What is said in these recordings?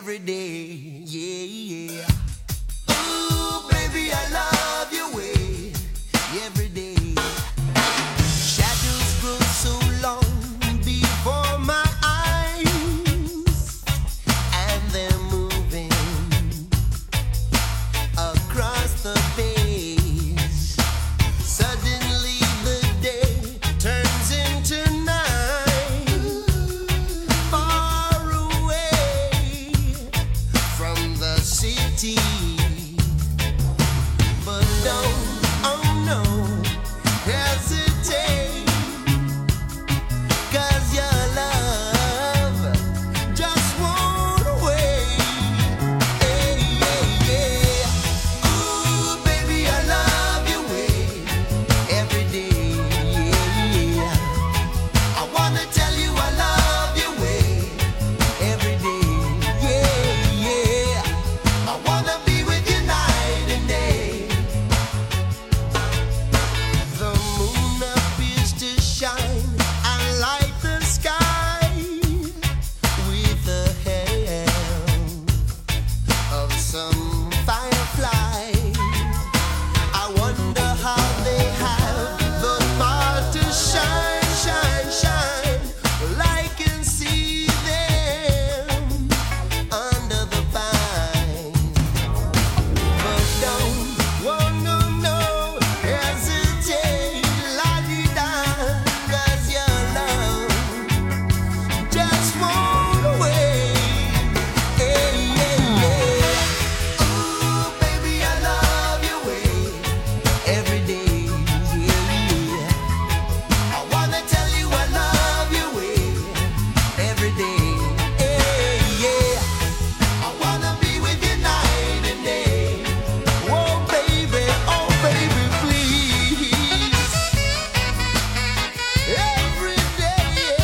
every day. Yeah, yeah. Ooh, baby, I love your way every day. Shadows grow so long before my eyes, and they're moving across the page. Suddenly the day turns into night, far away from the city. But don't, oh no, hesitate, 'cause your love just won't wait. Hey, yeah, yeah. Ooh, baby, I love your way every day. Yeah. I wanna tell you I love your way every day. Yeah, yeah. I wanna be with you night and day. The moon appears to shine and light the sky with the help of some firefly. I wonder how they have the power to shine, shine, shine. Well, I can see them under the pine. But don't, oh no, no, hesitate, la-di-da, 'cause your love just won't wait. Hey, yeah, yeah. Ooh, baby, I love your way every day. Yeah. I wanna tell you I love your way every day. Hey, yeah. I wanna be with you night and day. Oh baby, please. Every day.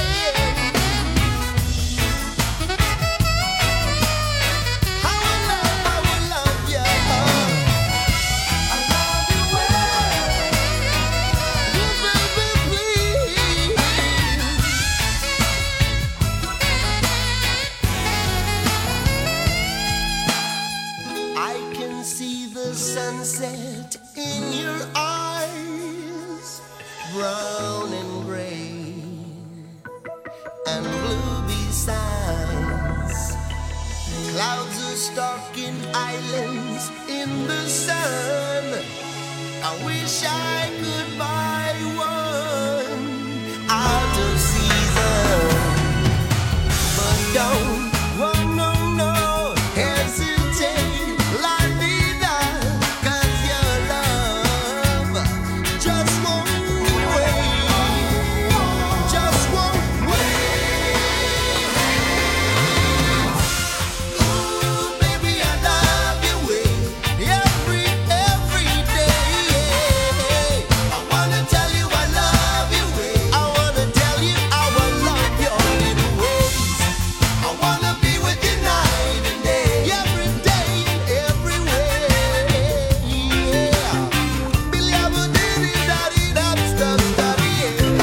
I will love you. I love you well. Baby, please. I can see the sunset in your eyes, brown and gray and blue besides. Clouds are stalking islands in the sun. I wish I could buy one out of season. But don't, oh no, no, hesitate, la-di-da, 'cause your love just won't wait, just won't wait. Ooh, baby, I love your way every day. I wanna tell you I love your way. I wanna tell you I will love your little ways. I wanna be with you night and day, every day, everywhere. Yeah. Billy, I will diddy-daddy-dab-stab-stabby, yeah.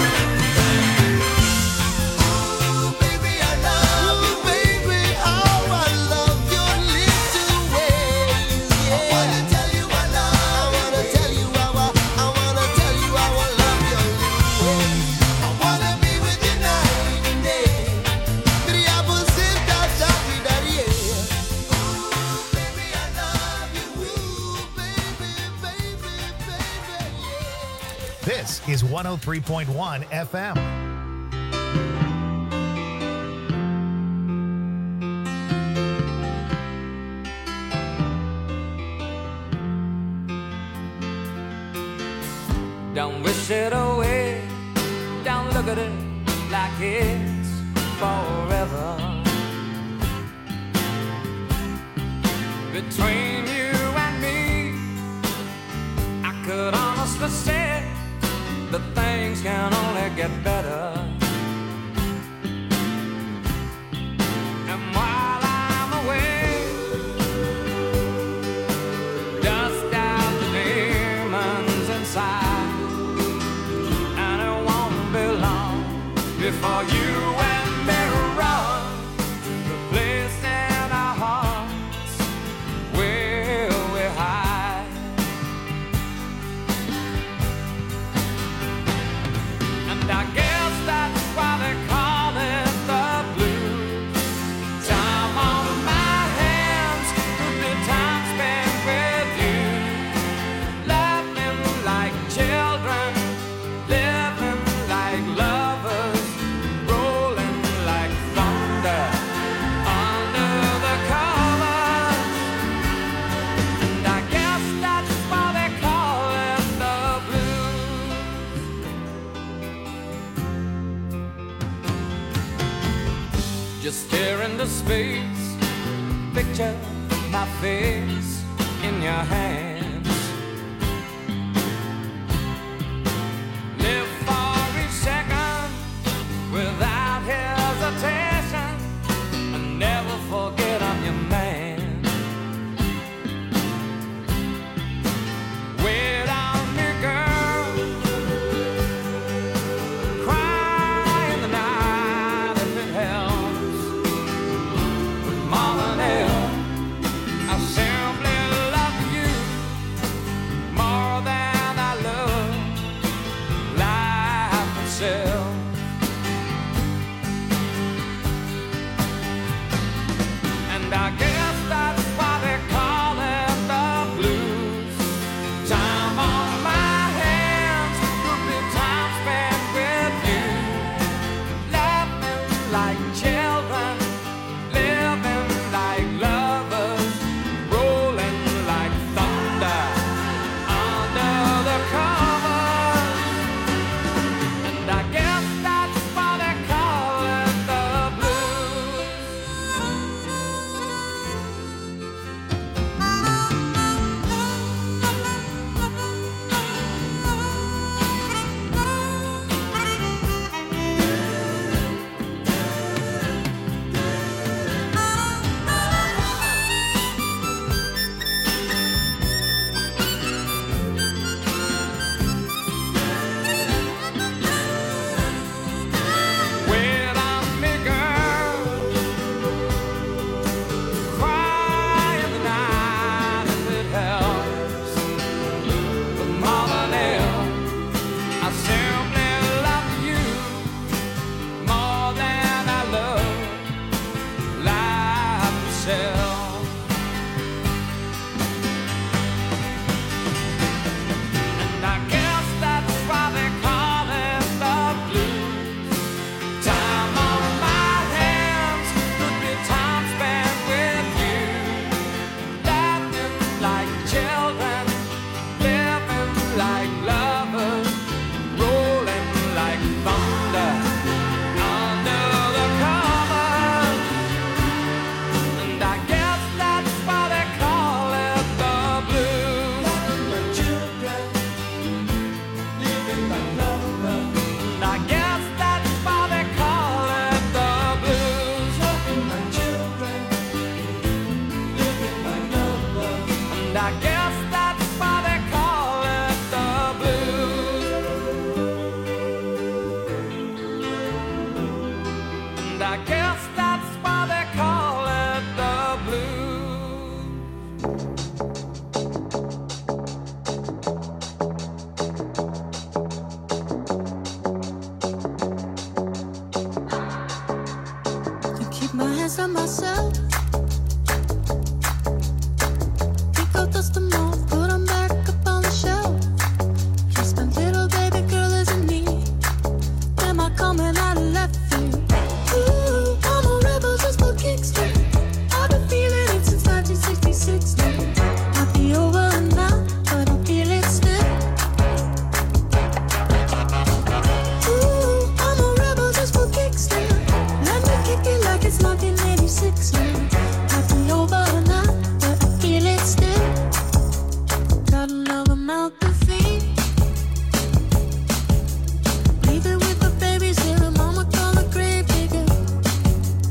Ooh, baby, I love you, baby. How I love your little ways. Yeah. I wanna tell you I love. I wanna tell you I will love your little ways. I wanna be with you night and day. Billy, I will sit-da-da-dee-daddy, yeah. Ooh, baby, I love you. Ooh, baby, yeah. This is 103.1 FM. Don't wish it away. Don't look at it like it's forever. Between you and me, I could honestly say that things can only get better. And while I'm away, dust out the demons inside, and it won't be long before you and me run the place in our heart. space. Picture my face in your hands. Live for each second without hesitation, and never forget I'm your man. Wait on me, girl. Cry in the night if it helps. But more than ever, I simply love you more than I love life itself. And I guess that's why they call it the blues. Time on my hands could be time spent with you, laughing like children, living like lovers, rolling like thunder under the covers. And I guess that's why they call it the blues. Wait on me, girl. Cry in the night if it helps. But more than ever, I simply love you more than I love life itself. And I guess that's why they call it the blues. Time on my hands could be time spent with you, laughing like children, living like lovers, rolling like thunder under the covers. And I guess that's why they call it the blues. Like children, living like lovers. And I guess that's why they call it the blues. Like children, living like lovers. And I guess that's why they call it the blues. And I guess that's why they call it the blues. To keep my hands on myself. Pick up, dust them off, put 'em back up on the shelf. Just a little baby girl isn't me. Am I coming out of left field? Ooh, I'm a rebel just for kicks. I've been feeling it since 1966 now. Might be over now, but I feel it still. Ooh, I'm a rebel just for kicks now. Let me kick it like it's 1986 now. Might be over now, but I feel it still. Got another mouth to feed. Leaving with the babies here, and mama call the grave digger.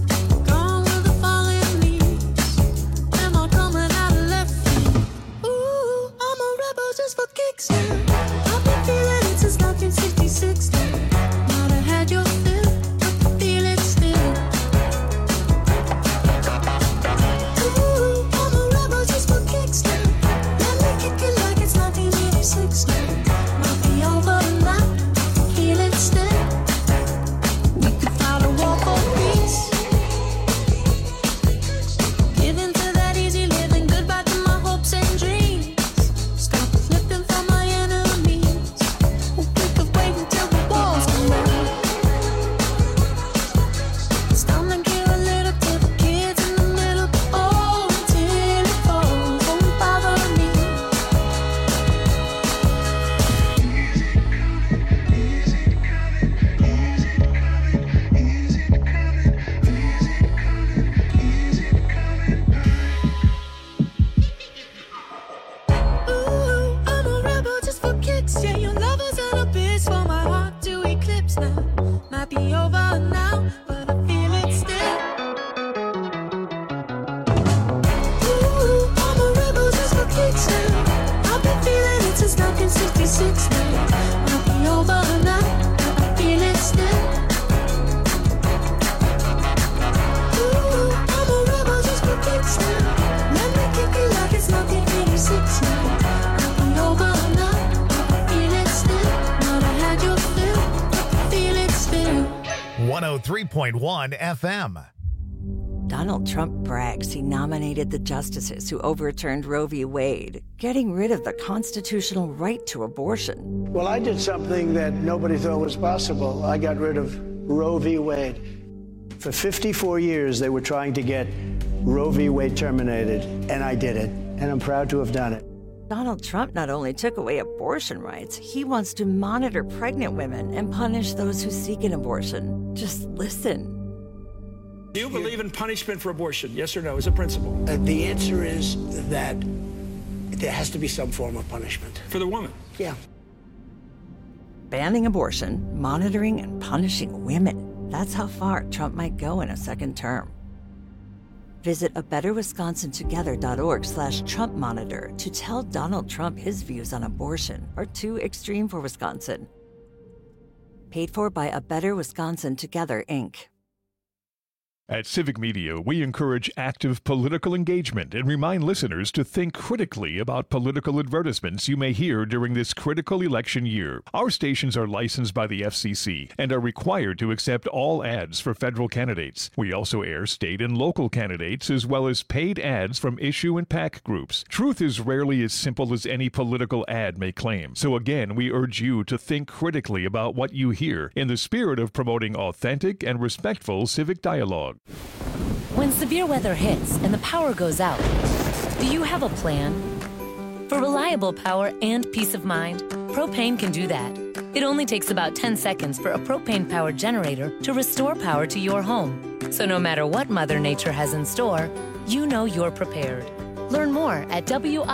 Gone with the falling leaves. Am I coming out of left field? Ooh, be over now, but I feel it still. Ooh, I'm a rebel just for kicks now. I've been feeling it since 1966 now. Might be over now, but I feel it still. Ooh, I'm a rebel just for kicks now. Let me kick it like it's 1986 now. Might be over now, but I feel it still. Might have had your fill, but I feel it still. 103.1 FM. Donald Trump brags he nominated the justices who overturned Roe v. Wade, getting rid of the constitutional right to abortion. Well, I did something that nobody thought was possible. I got rid of Roe v. Wade. For 54 years, they were trying to get Roe v. Wade terminated, and I did it, and I'm proud to have done it. Donald Trump not only took away abortion rights, he wants to monitor pregnant women and punish those who seek an abortion. Just listen. Do you believe in punishment for abortion? Yes or no, as a principle? The answer is that there has to be some form of punishment. For the woman? Yeah. Banning abortion, monitoring and punishing women. That's how far Trump might go in a second term. Visit abetterwisconsintogether.org/Trump Monitor to tell Donald Trump his views on abortion are too extreme for Wisconsin. Paid for by A Better Wisconsin Together, Inc. At Civic Media, we encourage active political engagement and remind listeners to think critically about political advertisements you may hear during this critical election year. Our stations are licensed by the FCC and are required to accept all ads for federal candidates. We also air state and local candidates as well as paid ads from issue and PAC groups. Truth is rarely as simple as any political ad may claim. So again, we urge you to think critically about what you hear in the spirit of promoting authentic and respectful civic dialogue. When severe weather hits and the power goes out, do you have a plan? For reliable power and peace of mind, propane can do that. It only takes about 10 seconds for a propane-powered generator to restore power to your home. So no matter what Mother Nature has in store, you know you're prepared. Learn more at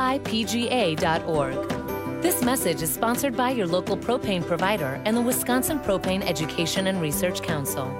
WIPGA.org. This message is sponsored by your local propane provider and the Wisconsin Propane Education and Research Council.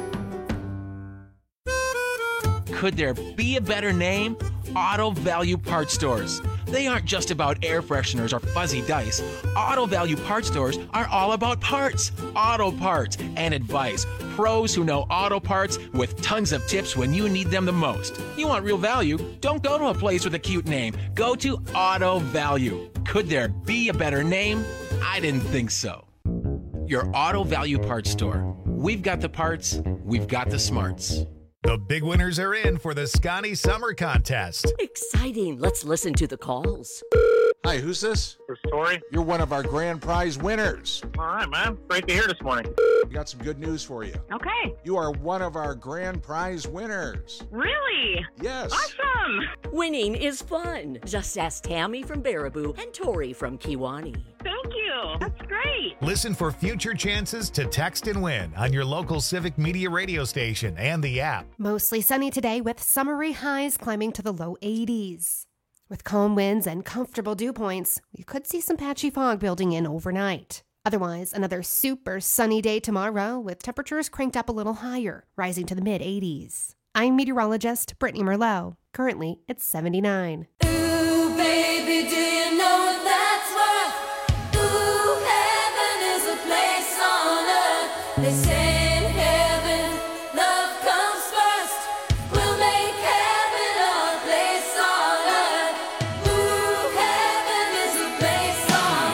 Could there be a better name? Auto Value Parts Stores. They aren't just about air fresheners or fuzzy dice. Auto Value Parts Stores are all about parts, auto parts, and advice. Pros who know auto parts with tons of tips when you need them the most. You want real value? Don't go to a place with a cute name. Go to Auto Value. Could there be a better name? I didn't think so. Your Auto Value Parts Store. We've got the parts, we've got the smarts. The big winners are in for the Scotty Summer Contest. Exciting. Let's listen to the calls. Hi, who's this? This is Tori. You're one of our grand prize winners. All right, man. Great to hear this morning. We got some good news for you. Okay. You are one of our grand prize winners. Really? Yes. Awesome. Winning is fun. Just ask Tammy from Baraboo and Tori from Kiwani. Thank you. That's great. Listen for future chances to text and win on your local Civic Media radio station and the app. Mostly sunny today with summery highs climbing to the low 80s. With calm winds and comfortable dew points, we could see some patchy fog building in overnight. Otherwise, another super sunny day tomorrow with temperatures cranked up a little higher, rising to the mid-80s. I'm meteorologist Brittany Merlot. Currently, it's 79. Ooh, baby, do you know that's what? Ooh, heaven is a place on earth. They say in heaven, love comes first. We'll make heaven our place on earth. Ooh, heaven is a place on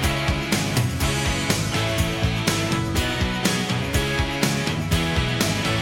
earth.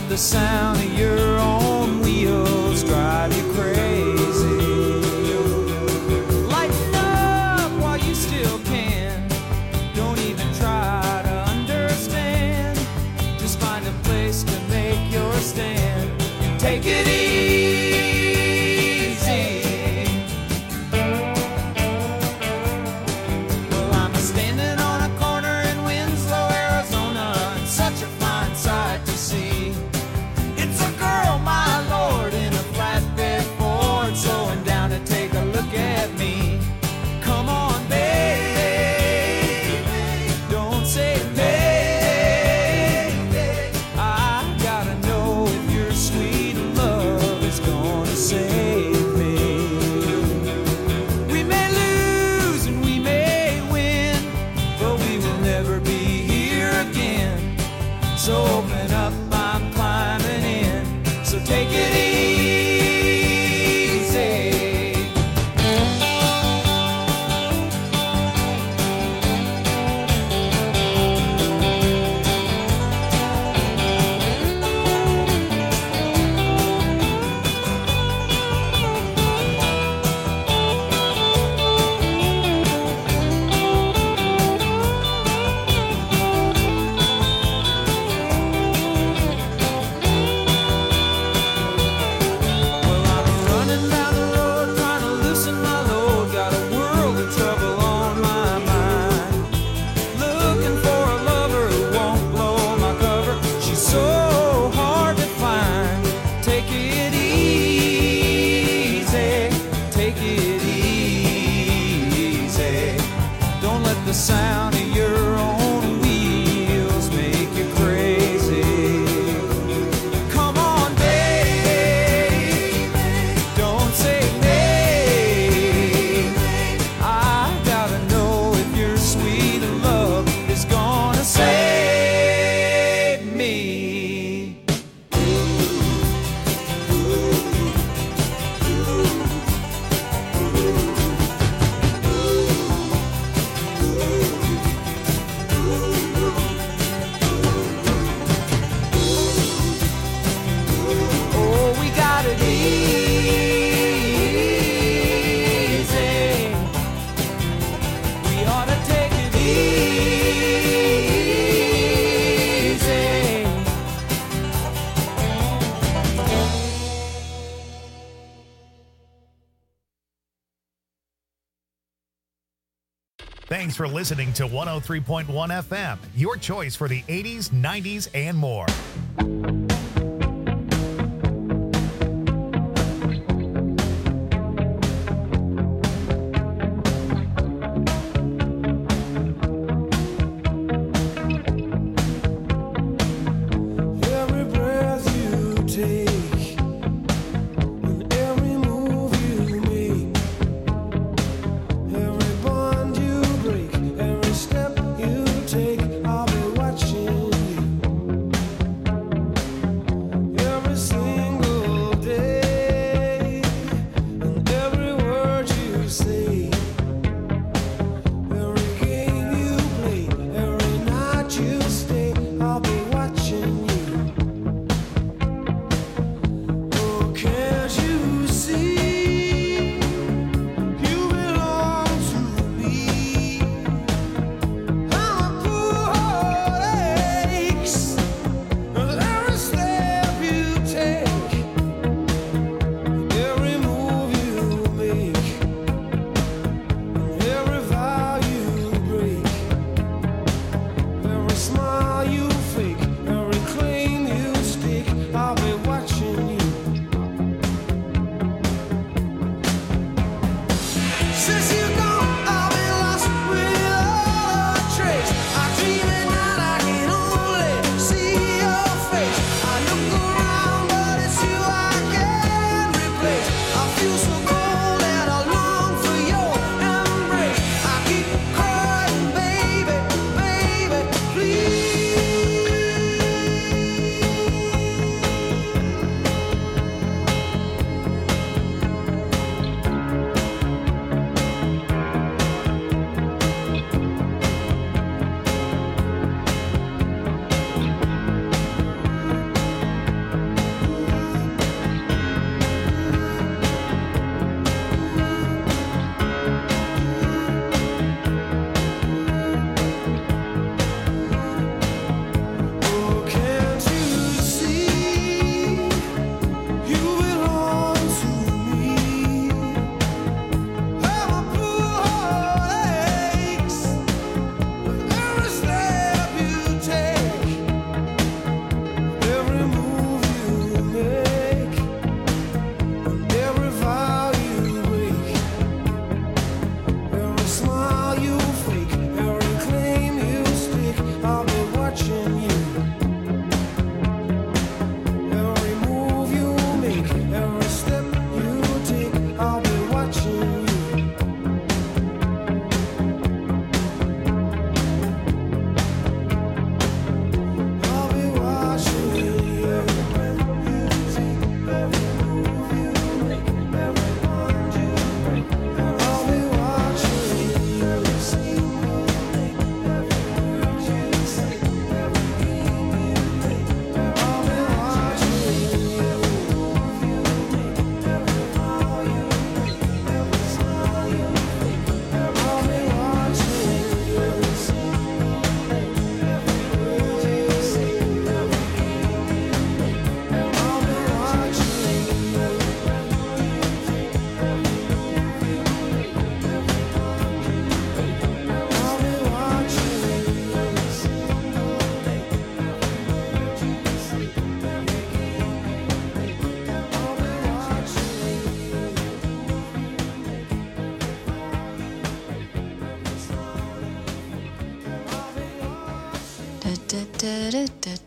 let the sound of your own wheels drive you crazy. Lighten up while you still can. Don't even try to understand. Just find a place to make your stand. Take it easy. Well, I'm standing on a corner in Winslow, Arizona, and such a fine sight to see. It's a girl, my lord, in a flatbed Ford, slowing down to take a look at me. Come on, baby, don't say maybe. I gotta know if your sweet love is gonna save me. We may lose and we may win, but we will never be here again. So open up, I'm climbing in. So take it easy. Well, I'm running down the road trying to loosen my load. Got a world of trouble on my mind. Looking for a lover who won't blow my cover. She's so hard to find. Take it easy. Take it easy. Don't let the sound of your own wheels make you crazy. Come on, baby, don't say maybe. I gotta know if your sweet love is gonna save me. Oh, we got it easy. We ought to take it easy. Thanks for listening to 103.1 FM, your choice for the 80s, 90s, and more. Every breath you take and every move you make, every bond you break, every step you take, I'll be watching you.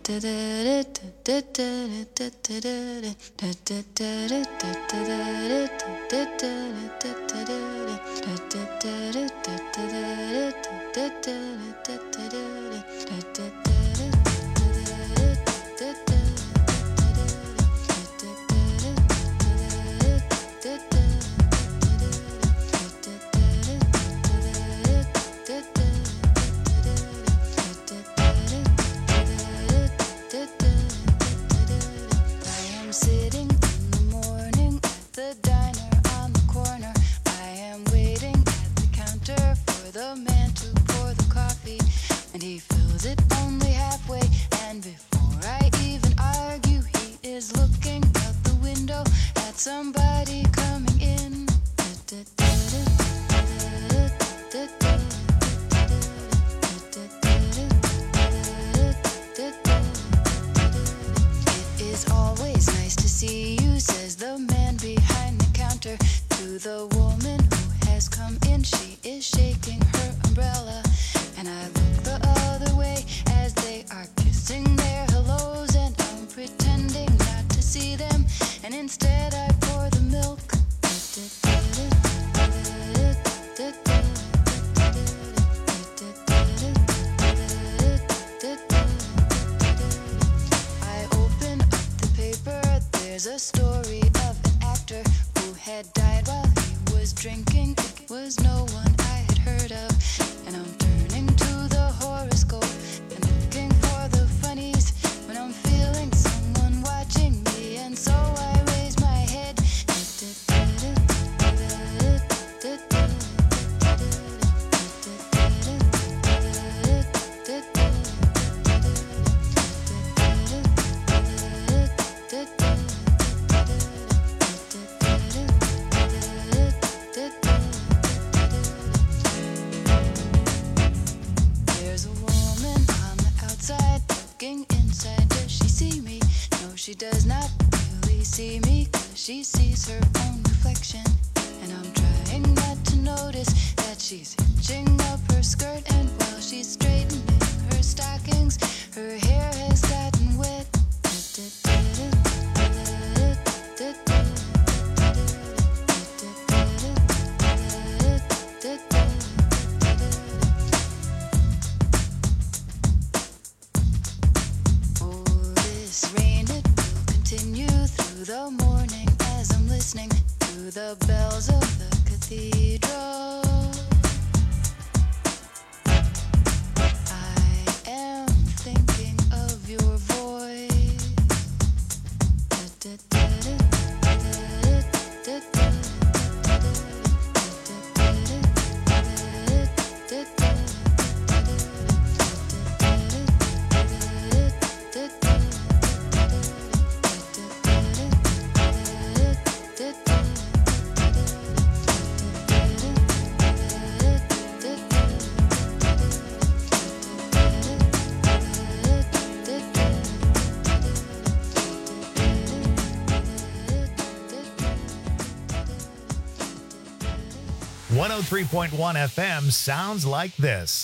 Sitting in the morning at the diner on the corner. I am waiting at the counter for the man to pour the coffee, and he fills it only halfway. And before I even argue, he is looking out the window at somebody coming in. It is always nice to see you, says the man behind the counter to the woman who has come in. She is shaking her umbrella, and I look the other way as they are kissing their hellos, and I'm pretending not to see them, and instead I pour the milk. I open up the paper, there's a story of an actor who had died while he was drinking. It was no one I had heard of, and I'm turning to the horoscope and looking for the funnies when I'm feeling someone watching me, and so I raise my head. There's a woman on the outside looking inside. Does she see me? No, she does not really see me, 'cause she sees her own reflection. And I'm trying not to notice that she's hitching up her skirt, and while she's straightening her stockings, her hair has gotten wet. Oh, this rain, it will continue through the morning as I'm listening to the bells of the cathedral. I am thinking of your voice. One 103.1 FM sounds like this.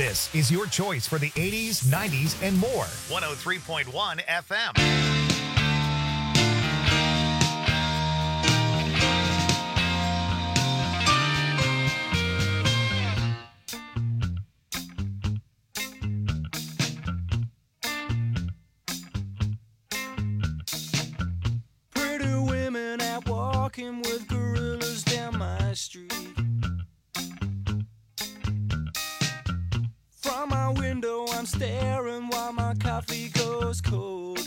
This is your choice for the 80s, 90s, and more. 103.1 FM. Pretty women out walking with gorillas down my street. From my window I'm staring while my coffee goes cold.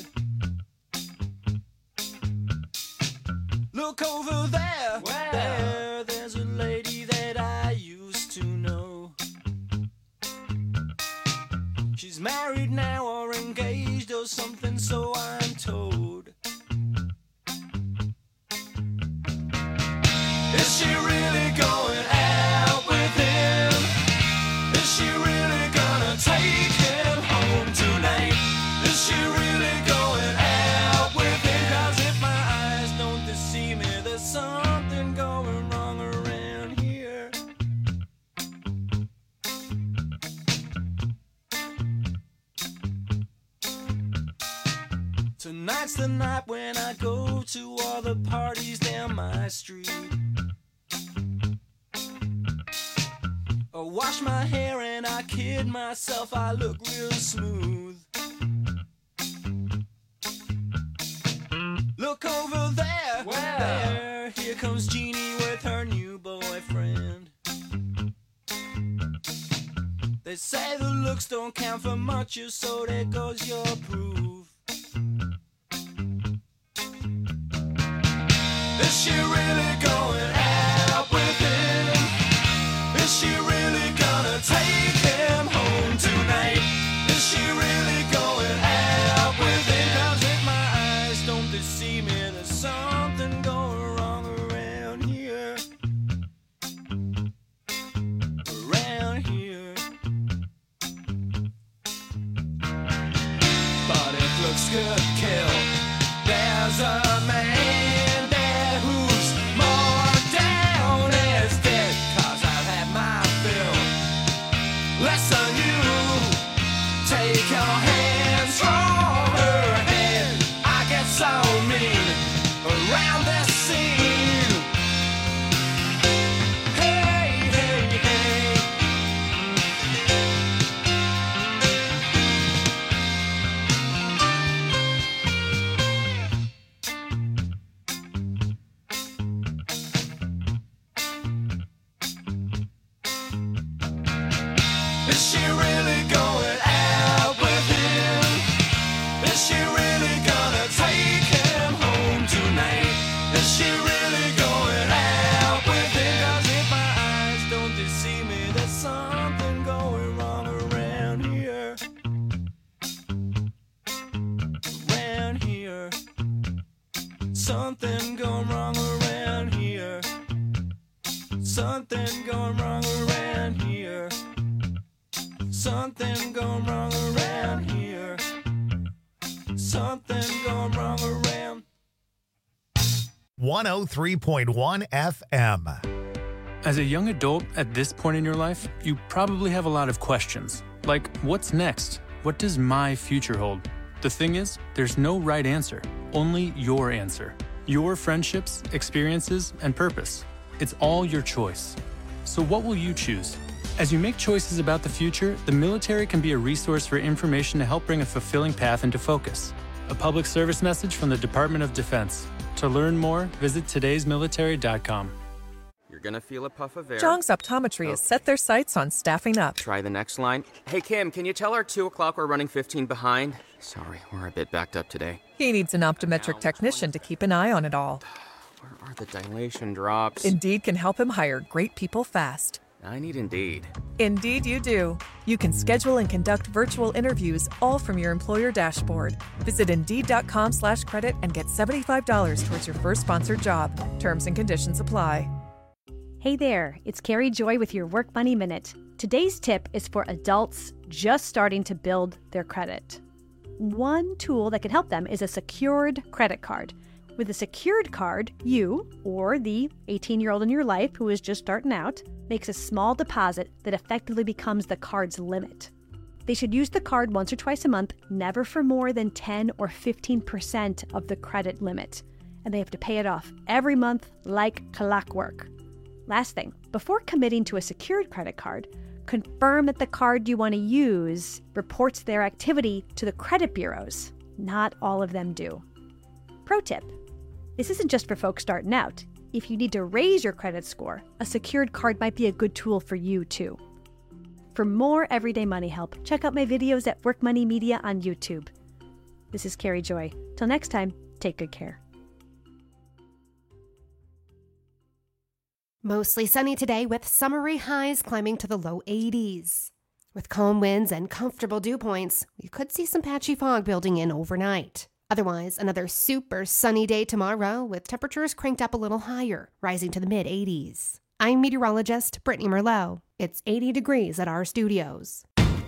Look over there, there's a lady that I used to know. She's married now or engaged or something, so I'm told. Is she really going out with him? Is she really gonna take him home tonight? Is she really going out with him? 'Cause if my eyes don't deceive me, there's something going wrong around here. Tonight's the night when I go to all the parties down my street. I wash my hair and I kid myself, I look real smooth. Look over there, there, here comes Jeannie with her new boyfriend. They say the looks don't count for much, so there goes your proof. Is she really going out with him? Is she really gonna take him home tonight? Is she really going out with him? 'Cause if my eyes don't deceive me, there's something going wrong around here. Around here. But it looks good, kill. There's a man there who's more down as dead. 'Cause I've had my fill. Listen, you take your hands from her head. I get so mean around this scene. Hey, hey, hey. Is she really going out with him? Is she really gonna take him home tonight? Is she really going out with him? 'Cause if my eyes don't deceive me, there's something going wrong around here. Around here. Something going wrong around here. Something going wrong around here. Something going wrong around here. Something going wrong around. 103.1 FM. As a young adult at this point in your life, you probably have a lot of questions. Like, what's next? What does my future hold? The thing is, there's no right answer, only your answer. Your friendships, experiences, and purpose. It's all your choice. So what will you choose? As you make choices about the future, the military can be a resource for information to help bring a fulfilling path into focus. A public service message from the Department of Defense. To learn more, visit todaysmilitary.com. You're gonna feel a puff of air. Jong's Optometry has set their sights on staffing up. Try the next line. Hey, Kim, can you tell our 2 o'clock we're running 15 behind? Sorry, we're a bit backed up today. He needs an optometric technician to keep an eye on it all. Where are the dilation drops? Indeed can help him hire great people fast. I need Indeed. Indeed you do. You can schedule and conduct virtual interviews all from your employer dashboard. Visit Indeed.com/credit and get $75 towards your first sponsored job. Terms and conditions apply. Hey there, it's Carrie Joy with your Work Money Minute. Today's tip is for adults just starting to build their credit. One tool that can help them is a secured credit card. With a secured card, you, or the 18-year-old in your life who is just starting out, makes a small deposit that effectively becomes the card's limit. They should use the card once or twice a month, never for more than 10 or 15% of the credit limit. And they have to pay it off every month like clockwork. Last thing, before committing to a secured credit card, confirm that the card you want to use reports their activity to the credit bureaus. Not all of them do. Pro tip. This isn't just for folks starting out. If you need to raise your credit score, a secured card might be a good tool for you too. For more everyday money help, check out my videos at Work Money Media on YouTube. This is Carrie Joy. Till next time, take good care. Mostly sunny today with summery highs climbing to the low 80s. With calm winds and comfortable dew points, we could see some patchy fog building in overnight. Otherwise, another super sunny day tomorrow with temperatures cranked up a little higher, rising to the mid-80s. I'm meteorologist Brittany Merlot. It's 80 degrees at our studios.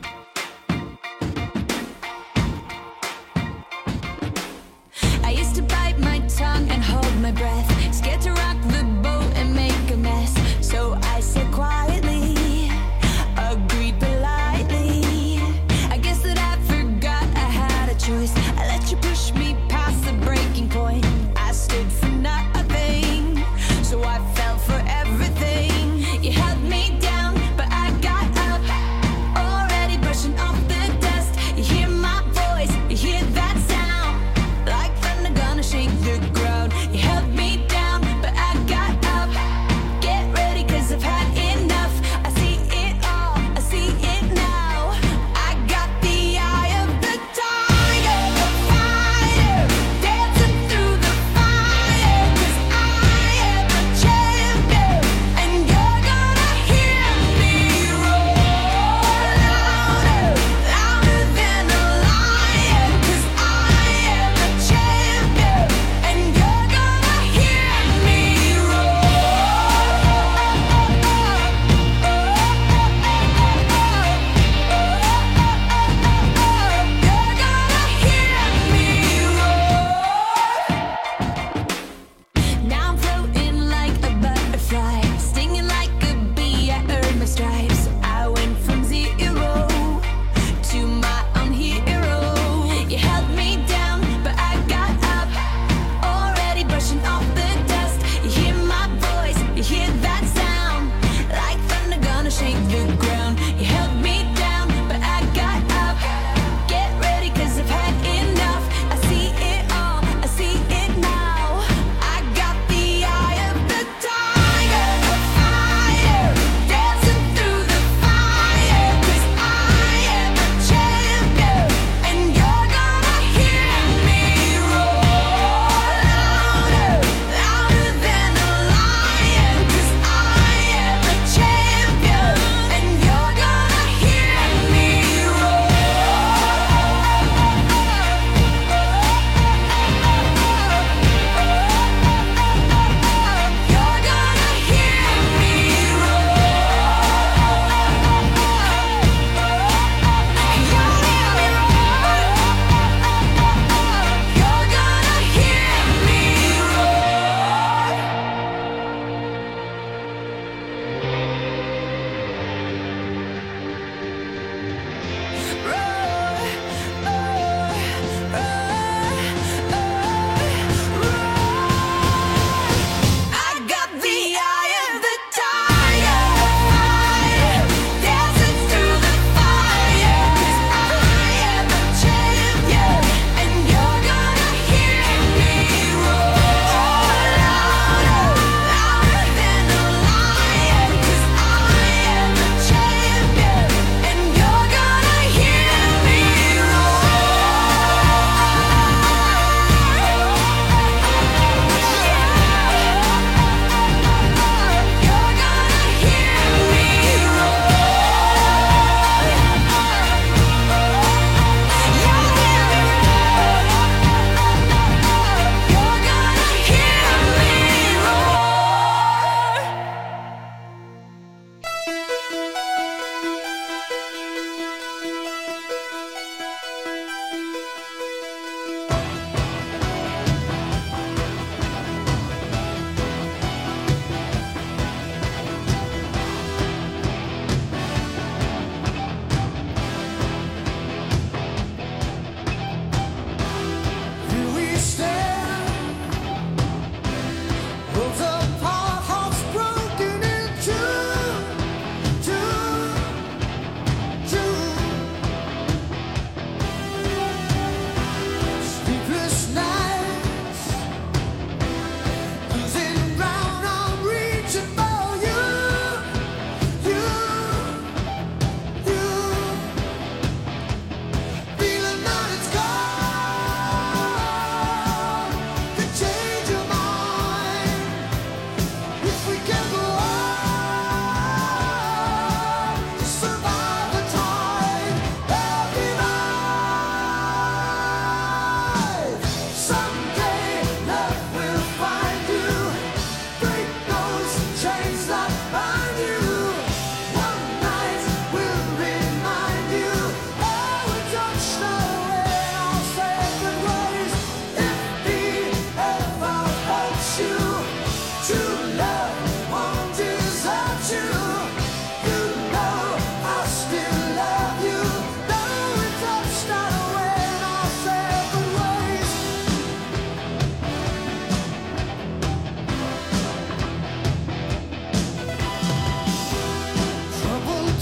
I used to bite my tongue and hold my breath, scared to rock the boat and make a mess. So I said quietly, agreed politely. I guess that I forgot I had a choice. I let you push me past the breaking point. I stood for nothing, so I fell for everything. You held me down, but I got up, already brushing off the dust. You hear my voice, you hear that sound, like thunder gonna shake the ground. You held me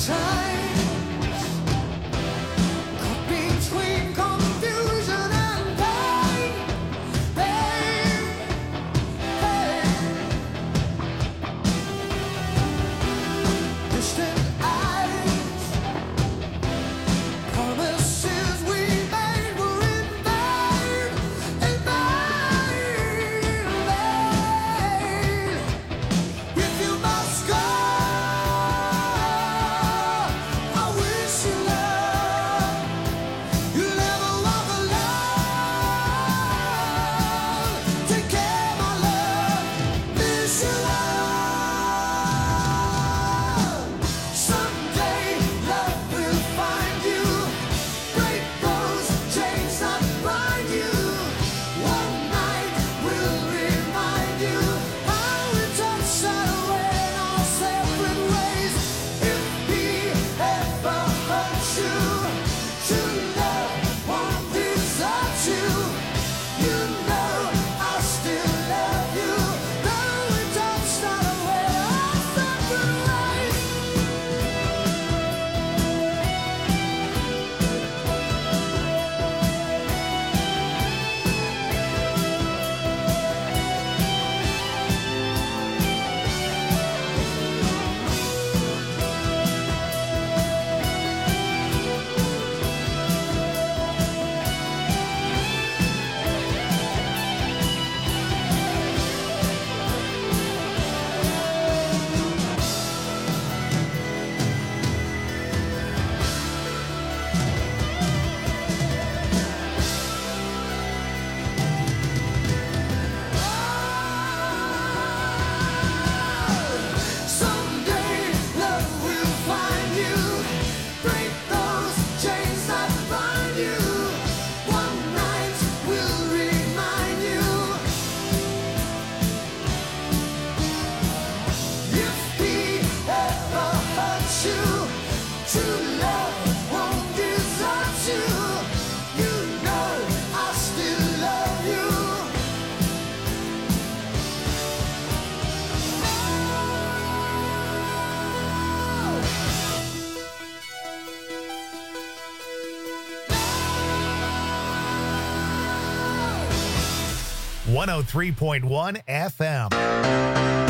.1 FM.